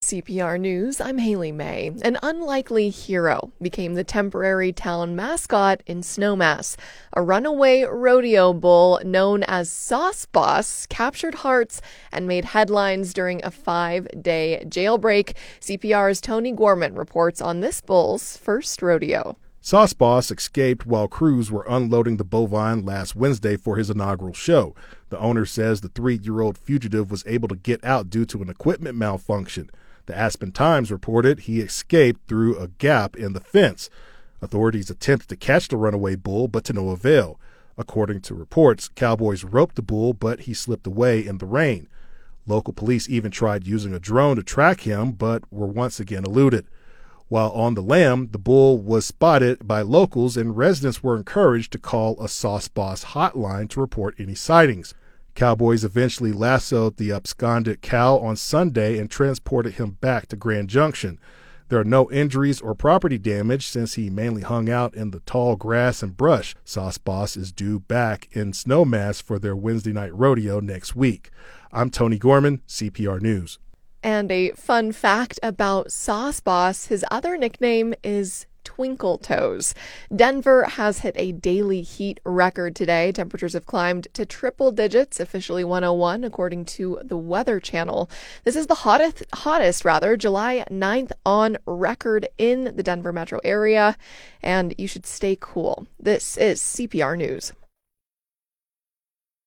CPR News, I'm Haley May. An unlikely hero became the temporary town mascot in Snowmass. A runaway rodeo bull known as Sauce Boss captured hearts and made headlines during a 5-day jailbreak. CPR's Tony Gorman reports on this bull's first rodeo. Sauce Boss escaped while crews were unloading the bovine last Wednesday for his inaugural show. The owner says the 3-year-old fugitive was able to get out due to an equipment malfunction. The Aspen Times reported he escaped through a gap in the fence. Authorities attempted to catch the runaway bull, but to no avail. According to reports, cowboys roped the bull, but he slipped away in the rain. Local police even tried using a drone to track him, but were once again eluded. While on the lam, the bull was spotted by locals, and residents were encouraged to call a Sauce Boss hotline to report any sightings. Cowboys eventually lassoed the absconded cow on Sunday and transported him back to Grand Junction. There are no injuries or property damage since he mainly hung out in the tall grass and brush. Sauce Boss is due back in Snowmass for their Wednesday night rodeo next week. I'm Tony Gorman, CPR News. And a fun fact about Sauce Boss, his other nickname is Twinkle Toes. Denver has hit a daily heat record today. Temperatures have climbed to triple digits, officially 101, according to the Weather Channel. This is the hottest July 9th on record in the Denver metro area, and you should stay cool. This is CPR News.